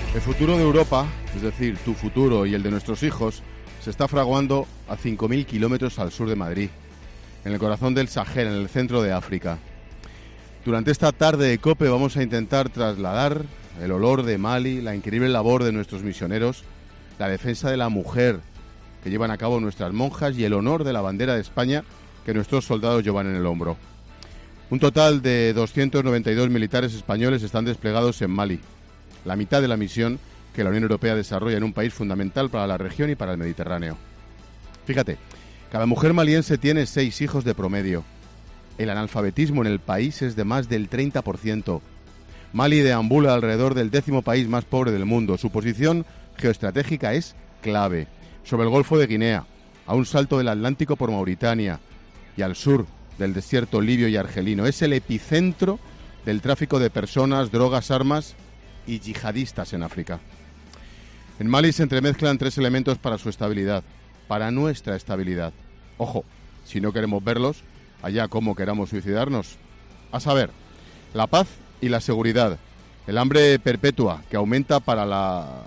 El futuro de Europa, es decir, tu futuro y el de nuestros hijos, se está fraguando a 5.000 kilómetros al sur de Madrid, en el corazón del Sahel, en el centro de África. Durante esta tarde de COPE vamos a intentar trasladar el olor de Mali, la increíble labor de nuestros misioneros, la defensa de la mujer que llevan a cabo nuestras monjas y el honor de la bandera de España que nuestros soldados llevan en el hombro. Un total de 292 militares españoles están desplegados en Mali, la mitad de la misión que la Unión Europea desarrolla en un país fundamental para la región y para el Mediterráneo. Fíjate, cada mujer maliense tiene 6 hijos de promedio. El analfabetismo en el país es de más del 30%. Mali deambula alrededor del 10º país más pobre del mundo. Su posición geoestratégica es clave. Sobre el Golfo de Guinea, a un salto del Atlántico por Mauritania y al sur del desierto libio y argelino. Es el epicentro del tráfico de personas, drogas, armas y yihadistas en África. En Mali se entremezclan 3 elementos para su estabilidad, para nuestra estabilidad. Ojo, si no queremos verlos, allá como queramos suicidarnos. A saber, la paz y la seguridad, el hambre perpetua que aumenta para la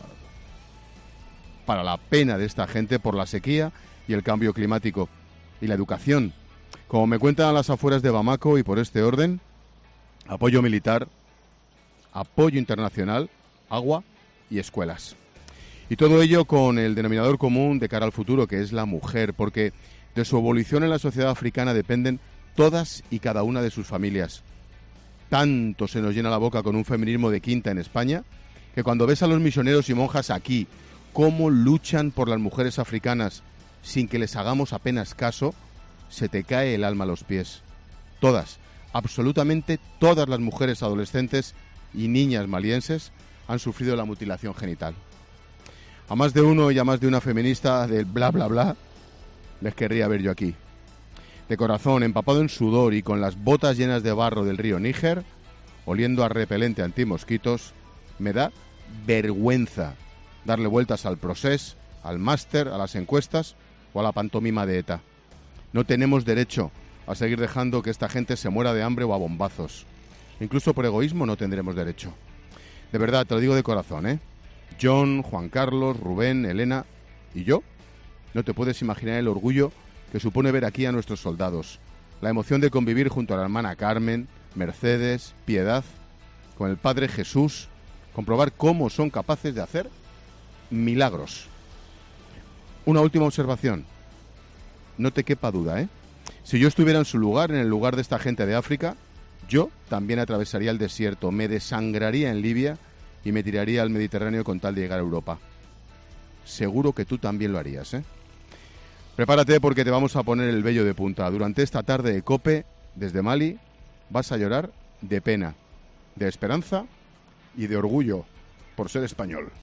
pena de esta gente por la sequía y el cambio climático, y la educación. Como me cuentan a las afueras de Bamako y por este orden, apoyo militar, apoyo internacional, agua y escuelas. Y todo ello con el denominador común de cara al futuro, que es la mujer, porque de su evolución en la sociedad africana dependen todas y cada una de sus familias. Tanto se nos llena la boca con un feminismo de quinta en España, que cuando ves a los misioneros y monjas aquí, cómo luchan por las mujeres africanas sin que les hagamos apenas caso, se te cae el alma a los pies. Todas, absolutamente todas las mujeres adolescentes y niñas malienses han sufrido la mutilación genital. A más de uno y a más de una feminista del bla bla bla les querría ver yo aquí. De corazón, empapado en sudor y con las botas llenas de barro del río Níger, oliendo a repelente antimosquitos, me da vergüenza darle vueltas al procés, al máster, a las encuestas o a la pantomima de ETA. No tenemos derecho a seguir dejando que esta gente se muera de hambre o a bombazos. Incluso por egoísmo no tendremos derecho. De verdad, te lo digo de corazón, ¿eh? John, Juan Carlos, Rubén, Elena y yo, no te puedes imaginar el orgullo que supone ver aquí a nuestros soldados. La emoción de convivir junto a la hermana Carmen, Mercedes, Piedad, con el Padre Jesús, comprobar cómo son capaces de hacer milagros. Una última observación. No te quepa duda, ¿eh? Si yo estuviera en su lugar, en el lugar de esta gente de África, yo también atravesaría el desierto, me desangraría en Libia y me tiraría al Mediterráneo con tal de llegar a Europa. Seguro que tú también lo harías, ¿eh? Prepárate porque te vamos a poner el vello de punta. Durante esta tarde de COPE, desde Mali, vas a llorar de pena, de esperanza y de orgullo por ser español.